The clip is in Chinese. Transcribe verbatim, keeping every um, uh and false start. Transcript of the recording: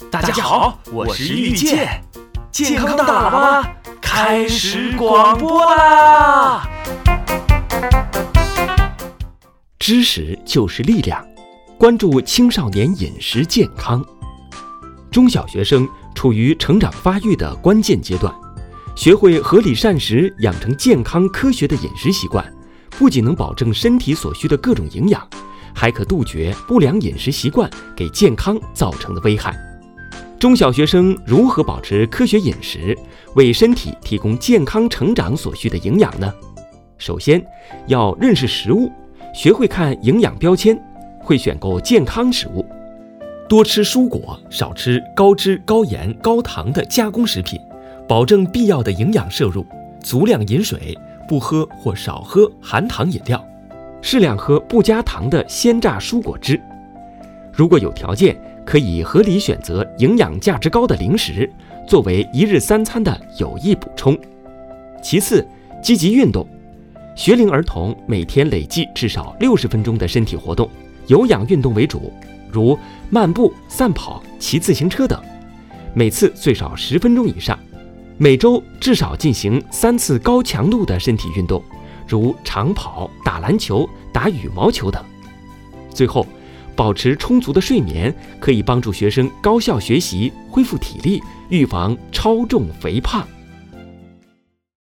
大家好，我是遇见，健康大喇叭开始广播啦！ 知识就是力量，关注青少年饮食健康。中小学生处于成长发育的关键阶段，学会合理膳食，养成健康科学的饮食习惯，不仅能保证身体所需的各种营养，还可杜绝不良饮食习惯给健康造成的危害。中小学生如何保持科学饮食，为身体提供健康成长所需的营养呢？首先，要认识食物，学会看营养标签，会选购健康食物，多吃蔬果，少吃高脂、高盐、高糖的加工食品，保证必要的营养摄入，足量饮水，不喝或少喝含糖饮料，适量喝不加糖的鲜榨蔬果汁。如果有条件，可以合理选择营养价值高的零食，作为一日三餐的有益补充。其次，积极运动，学龄儿童每天累计至少六十分钟的身体活动，有氧运动为主，如漫步、散跑、骑自行车等，每次最少十分钟以上。每周至少进行三次高强度的身体运动，如长跑、打篮球、打羽毛球等。最后，保持充足的睡眠，可以帮助学生高效学习，恢复体力，预防超重肥胖。